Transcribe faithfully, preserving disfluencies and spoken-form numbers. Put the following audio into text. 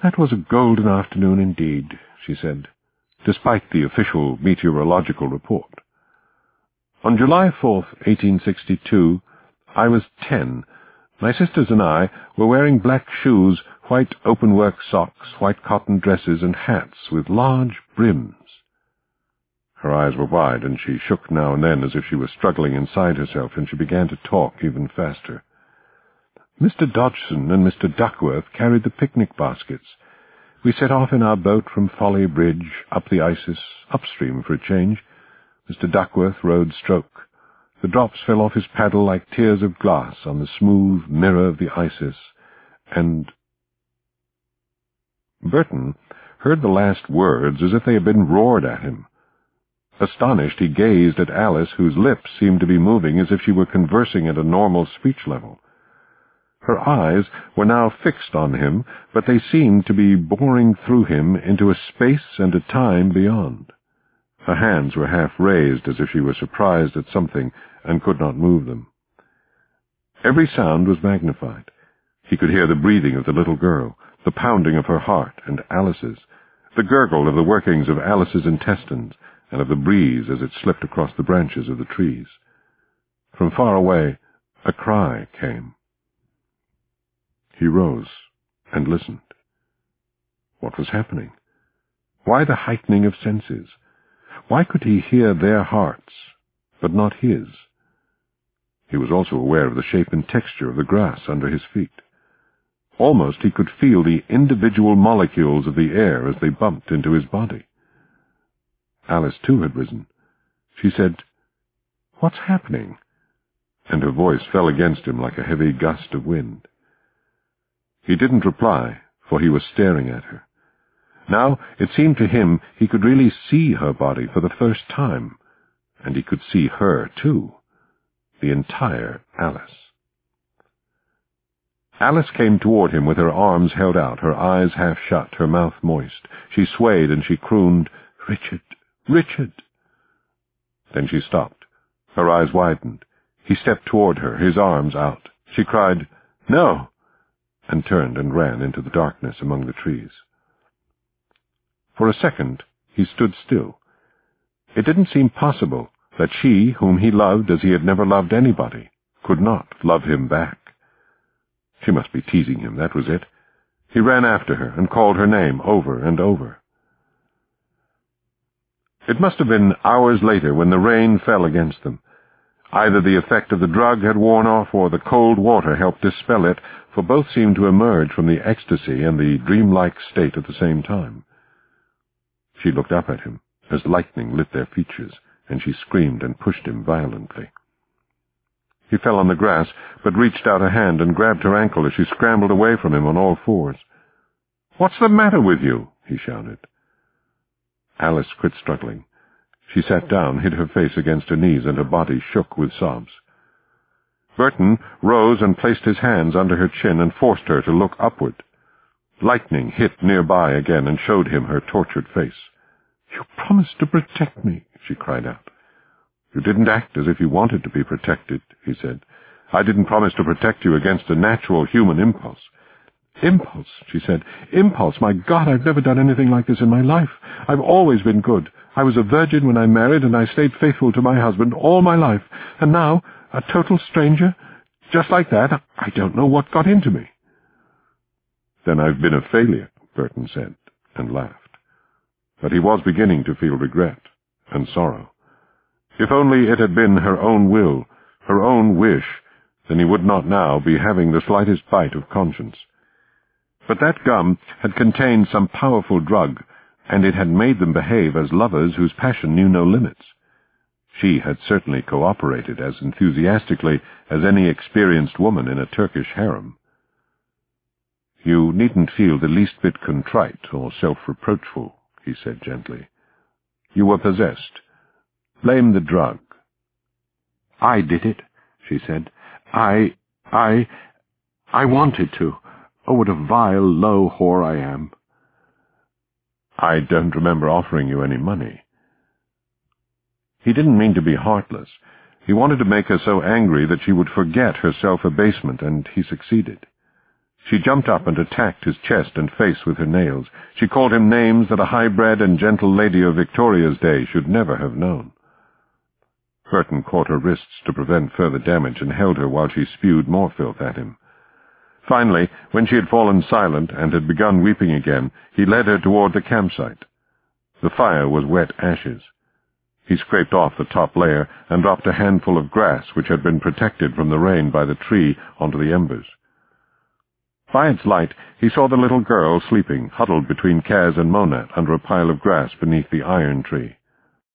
"That was a golden afternoon indeed," she said, despite the official meteorological report. On July fourth, eighteen sixty-two, I was ten. My sisters and I were wearing black shoes, white openwork socks, white cotton dresses, and hats with large brims. Her eyes were wide, and she shook now and then as if she were struggling inside herself, and she began to talk even faster. Mister Dodgson and Mister Duckworth carried the picnic baskets. We set off in our boat from Folly Bridge, up the Isis, upstream for a change. Mister Duckworth rowed stroke. The drops fell off his paddle like tears of glass on the smooth mirror of the Isis, and... Burton heard the last words as if they had been roared at him. Astonished, he gazed at Alice, whose lips seemed to be moving as if she were conversing at a normal speech level. Her eyes were now fixed on him, but they seemed to be boring through him into a space and a time beyond. Her hands were half raised as if she were surprised at something and could not move them. Every sound was magnified. He could hear the breathing of the little girl, the pounding of her heart and Alice's, the gurgle of the workings of Alice's intestines, and of the breeze as it slipped across the branches of the trees. From far away, a cry came. He rose and listened. What was happening? Why the heightening of senses? Why could he hear their hearts, but not his? He was also aware of the shape and texture of the grass under his feet. Almost he could feel the individual molecules of the air as they bumped into his body. Alice, too, had risen. She said, "What's happening?" And her voice fell against him like a heavy gust of wind. He didn't reply, for he was staring at her. Now it seemed to him he could really see her body for the first time, and he could see her, too, the entire Alice. Alice came toward him with her arms held out, her eyes half shut, her mouth moist. She swayed and she crooned, "Richard, Richard!" Then she stopped. Her eyes widened. He stepped toward her, his arms out. She cried, "No!" and turned and ran into the darkness among the trees. For a second he stood still. It didn't seem possible that she, whom he loved as he had never loved anybody, could not love him back. She must be teasing him, that was it. He ran after her and called her name over and over. It must have been hours later when the rain fell against them. Either the effect of the drug had worn off or the cold water helped dispel it, for both seemed to emerge from the ecstasy and the dreamlike state at the same time. She looked up at him as lightning lit their features, and she screamed and pushed him violently. He fell on the grass, but reached out a hand and grabbed her ankle as she scrambled away from him on all fours. "What's the matter with you?" he shouted. Alice quit struggling. She sat down, hid her face against her knees, and her body shook with sobs. Burton rose and placed his hands under her chin and forced her to look upward. Lightning hit nearby again and showed him her tortured face. "You promised to protect me," she cried out. "You didn't act as if you wanted to be protected," he said. "I didn't promise to protect you against a natural human impulse." "Impulse," she said. "Impulse! My God, I've never done anything like this in my life. I've always been good. I was a virgin when I married, and I stayed faithful to my husband all my life. And now, a total stranger? Just like that? I don't know what got into me." "Then I've been a failure," Burton said, and laughed. But he was beginning to feel regret and sorrow. If only it had been her own will, her own wish, then he would not now be having the slightest bite of conscience. But that gum had contained some powerful drug, and it had made them behave as lovers whose passion knew no limits. She had certainly cooperated as enthusiastically as any experienced woman in a Turkish harem. "You needn't feel the least bit contrite or self-reproachful," he said gently. "You were possessed. Blame the drug." "I did it," she said. I... I... I wanted to. Oh, what a vile, low whore I am." "I don't remember offering you any money." He didn't mean to be heartless. He wanted to make her so angry that she would forget her self-abasement, and he succeeded. She jumped up and attacked his chest and face with her nails. She called him names that a high-bred and gentle lady of Victoria's day should never have known. Burton caught her wrists to prevent further damage and held her while she spewed more filth at him. Finally, when she had fallen silent and had begun weeping again, he led her toward the campsite. The fire was wet ashes. He scraped off the top layer and dropped a handful of grass which had been protected from the rain by the tree onto the embers. By its light, he saw the little girl sleeping, huddled between Kaz and Monat under a pile of grass beneath the iron tree.